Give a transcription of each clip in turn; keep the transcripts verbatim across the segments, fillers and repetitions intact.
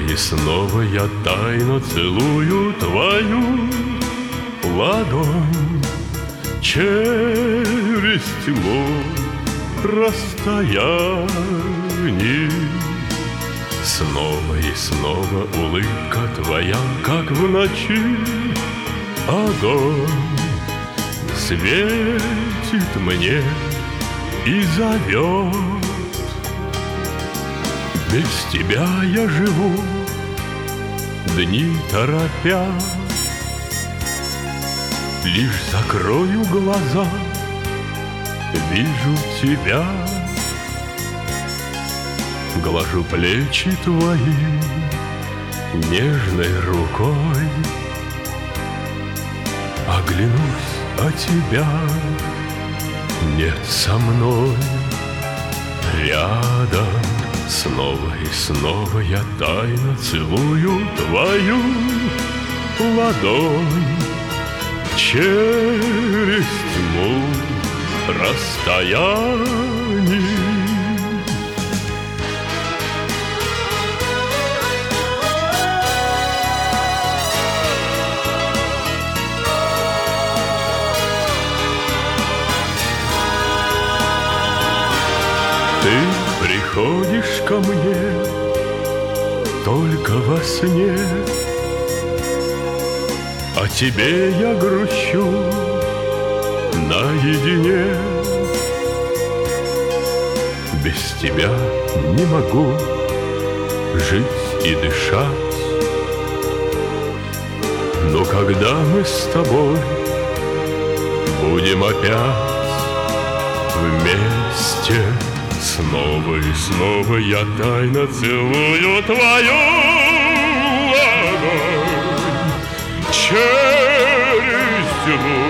и снова я тайно целую твою ладонь через тьму расстояний. Снова и снова улыбка твоя, как в ночи огонь, светит мне и зовет. Без тебя я живу, дни торопя. Лишь закрою глаза, вижу тебя. Глажу плечи твои нежной рукой. Оглянусь, а тебя нет со мной рядом. Снова и снова я тайно целую твою ладонь через тьму расстояний. Ты приходишь ко мне только во сне, о тебе я грущу наедине. Без тебя не могу жить и дышать. Но когда мы с тобой будем опять вместе, снова и снова я тайно целую твою ладонь через тьму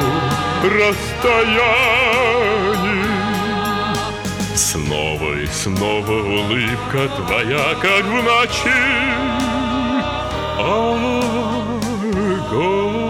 расстояний. Снова и снова улыбка твоя, как в ночи огонь.